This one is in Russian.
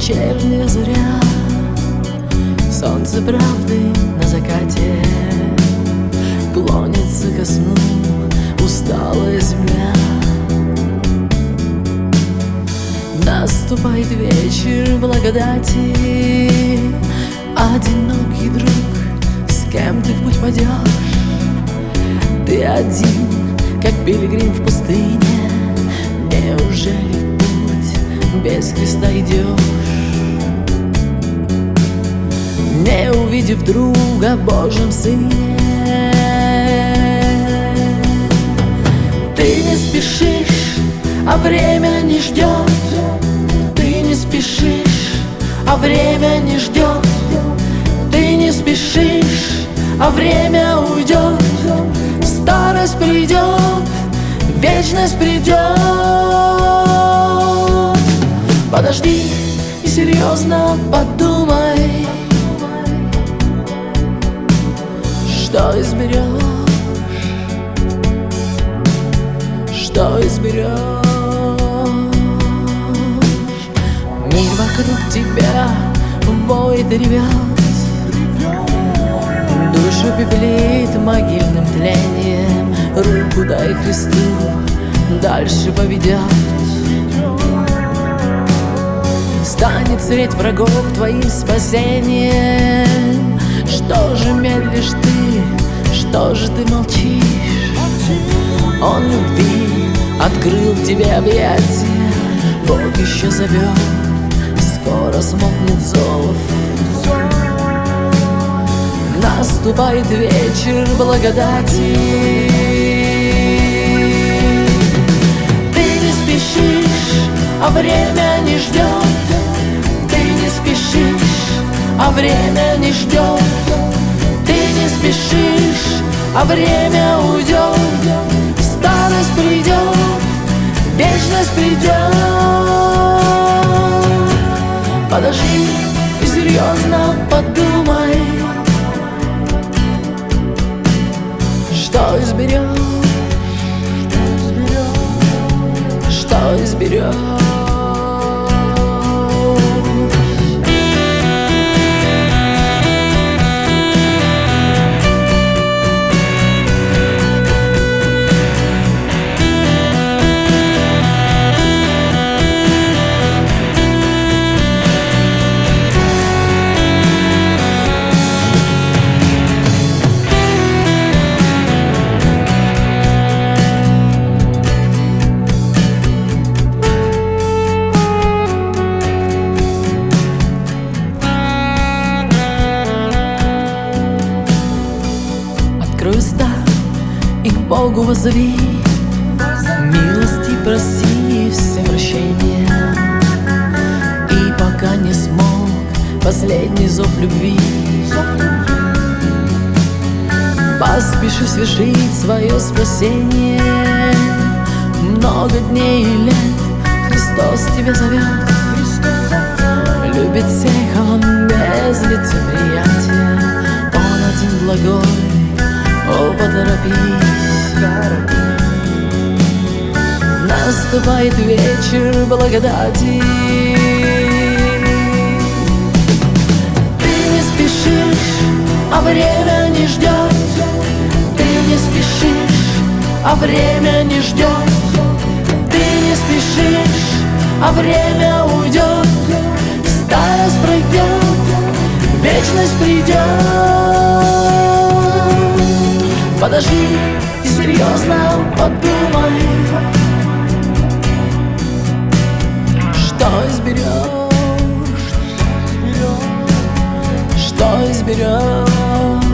вечерняя заря, солнце правды на закате, клонится ко сну усталая земля. Наступает вечер благодати, одинокий друг, с кем ты в путь пойдешь? Ты один, как пилигрим в пустыне, неужели в путь без Христа идешь? Не увидев друга в Божьем Сыне, ты не спешишь, а время не ждет. Ты не спешишь, а время не ждет. Ты не спешишь, а время уйдет. Старость придет, вечность придет. Подожди и серьезно подумай, что изберешь, что изберешь. Мир вокруг тебя воет и ревет, душу пепелит могильным тлением. Руку дай Христу, дальше поведет. Станет средь врагов твоим спасением. Что же медлишь ты, что же ты молчишь? Он любви открыл тебе объятия, Бог еще зовет, скоро смолкнет зов. Наступает вечер благодати. Ты не спешишь, а время не ждет. Ты не спешишь, а время не ждет. Ты не спешишь, а время уйдет. Старость придет, вечность придет. Подожди и серьезно подумай, что изберешь, что изберешь. Открой уста и к Богу воззови, милости проси, все прощения. И пока не смог последний зов любви, поспеши свершить свое спасение. Много дней и лет Христос тебя зовет, любит всех Он без лицеприятия. Он один благой, о, поторопись. Наступает вечер благодати. Ты не спешишь, а время не ждет. Ты не спешишь, а время не ждет. Ты не спешишь, а время уйдет. Старость пройдет, вечность придет. Подожди и серьезно подумай, что изберешь, что изберешь.